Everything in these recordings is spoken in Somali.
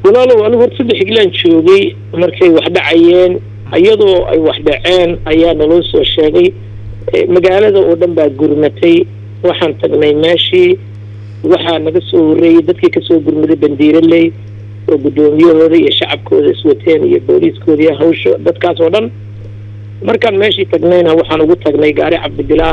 walaalow anigu horta 3 xiglaan joogay markay wax dhacayeen ayadoo ay wax dhaceen ayaa naloo soo sheegay magaalada oo dhan baa gurmatay waxaan tagnay meeshii waxa naga soo horeeyay dadkii ka soo gurmaday bandiiraley oo gudoomiyahooda iyo shacabkooda iswateen iyo booliiskooda iyo hawsha dadkaas oo dhan markaan meeshii tagnayna waxaan ugu tagnay gaari cabdibilaah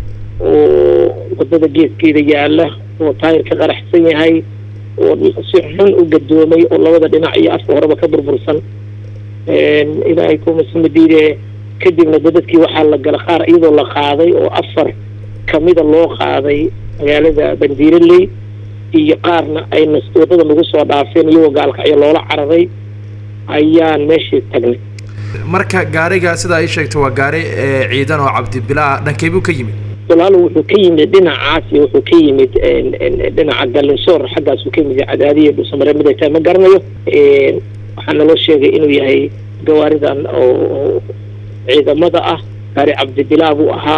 oo wadada geeskeeda yaala oo taayirka qaraxsan yahay oo si xun u gadoomay oo labada dhinac iyo afka horeba ka burbursan ilaahay ku masmadiide kadibna dadkii waxaa la gala qaar iyadoo la qaaday oo 4 kamida loo qaaday magaalada bandiiraley iyo qaarna ay wadada lagu soo dhaafeen iyagoo gaalkacyo loola cararay ayaan meeshii tagnay marka gaariga sida ay sheegtay waa gaari ciidan oo cabdibilaah dhankaybu ka yimid walaalo wuxuu ka yimid dhinacaas wuxuu ka yimid dhinaca galinsoor xaggaas uu ka yimid cadaadiye dhusamare mid ay tahay ma garanayo waxaana loo sheegay inuu yahay gawaaridan oo ciidamada ah gaari cabdibilaah buu ahaa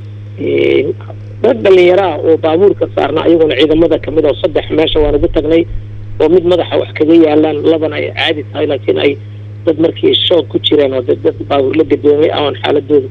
dad dhalinyaro oo baabuurka saarna ayaguna ciidamada kamid oo 3 meesha waan ugu tagnay oo mid madaxa wax kaga yaalaan labana ay caadi tahay laakiin ay dad markii shoog ku jireen oo dad baabuur la gadoomay aan xaaladooda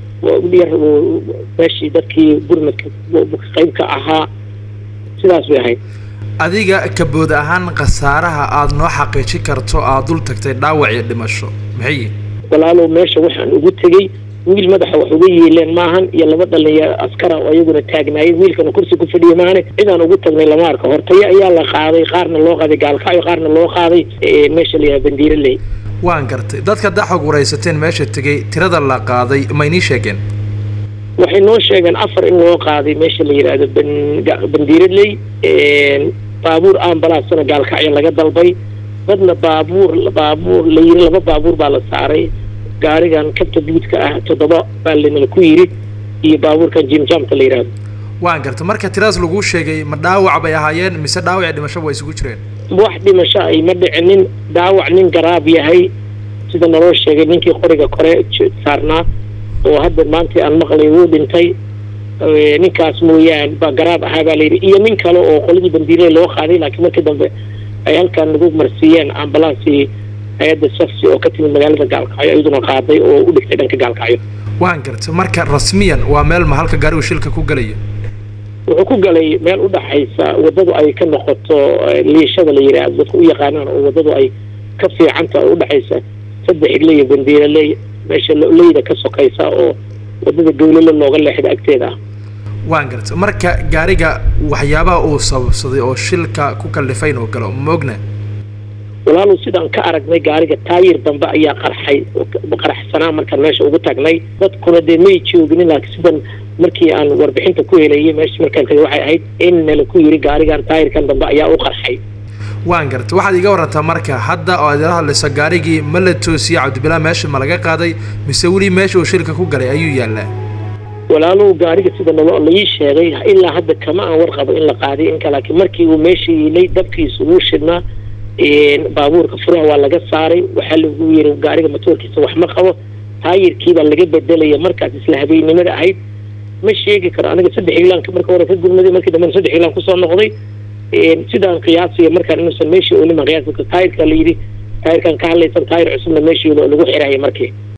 meeshii dadkii gurmadka qaybka ahaa sidaas way ahayd adiga kabood ahaan khasaaraha aad noo xaqiijin karto aad dul tagtay dhaawac iyo dhimasho maxay walaalow meesha waxaan ugu tagay wiil madaxa wax uga yeeleen maahan iyo laba dhalinyaro askara oo ayaguna taagnaayeen wiilkana kursi ku fadhiyo maahane cidaan ugu tagnay lama arko hortaya ayaa la qaaday qaarna loo qaaday gaalkacyo qaarna loo qaaday meesha la yahay bandiiraley waan gartay dadka daxog waraysateen meesha tagay tirada la qaaday ma inii sheegeen waxay noo sheegeen 4 in loo qaaday meesha la yiraahdo bandiiraley baabuur ambalaasna gaalkacyo laga dalbay dadna baabuur la yiri laba baabuur baa la saaray gaarigan kabta buudka ah 7 baa la ku yiri iyo baabuurkan jimjamta la yiraahdo waan gartay marka tiraas lagu sheegay ma dhaawac bay ahaayeen mise dhaawac dhimasho way isugu jireen wax dhimasho ay ma dhicinin dhaawac nin garaab yahay sida naloo sheegay ninkii qoriga kore saarnaa oo hadda maanta aan maqlay uu dhintay ninkaas mooyaan ba garaab ahaa baa la yiri iyo nin kale oo qoladii bandiirey loo qaaday laakiin markii dambe ay halkaan lagu marsiiyeen ambalaansi hay'adda safsi oo ka timid magaalada gaalkacyo iyaduna qaaday oo u dhigtay dhanka gaalkacyo waan gartay marka rasmiyan waa meel ma halka gaarigu shilka ku galay wuxuu ku galay meel u dhaxaysa wadadu ay ka noqoto liishada la yiraahdo dadku u yaqaanaan oo wadadu ay ka fiicanta u dhaxaysa 3 xigley bandiiraley meesha leyda ka sokaysa oo wadada gowlala looga leexdo agteeda waan gartay marka gaariga waxyaabaha uu sababsaday oo shilka ku kalifayn oo kale moogna walaalow sidaan ka aragnay gaariga taayir dambe ayaa qaraxsanaa markaan meesha ugu tagnay dadkuna dee may joogin laakiin sidan markii aan warbixinta ku helayay meesha markaan tagay waxay ahayd in la ku yiri gaarigan taayirkan dambe ayaa u qarxay waan gartay waxaad iga warantaa marka hadda oo aad la hadlayso gaarigii ma la toosiyay cabdibilaah meesha ma laga qaaday mise weli meesha uu shilka ku galay ayuu yaalaa walaalow gaariga sida la ii sheegay ilaa hadda kama aan warqabo in la qaaday in kale laakiin markii uu meesha yilay dabkiisu uu shidnaa baabuurka furaha waa laga saaray waxa lagu yiri gaariga matoorkiisa wax ma qabo taayirkii baa laga bedelay markaas isla habeenimada ahayd ma sheegi karo aniga 3 xiglaanka marka hore ka gurmaday markii dambe 3 xiglaan ku soo noqday sidaan qiyaasay markaan inuu meeshii uu nima qiyaasay taayirka la yiri taayirkan ka hadlaysan taayir cusubna meeshii lagu xiraayay markii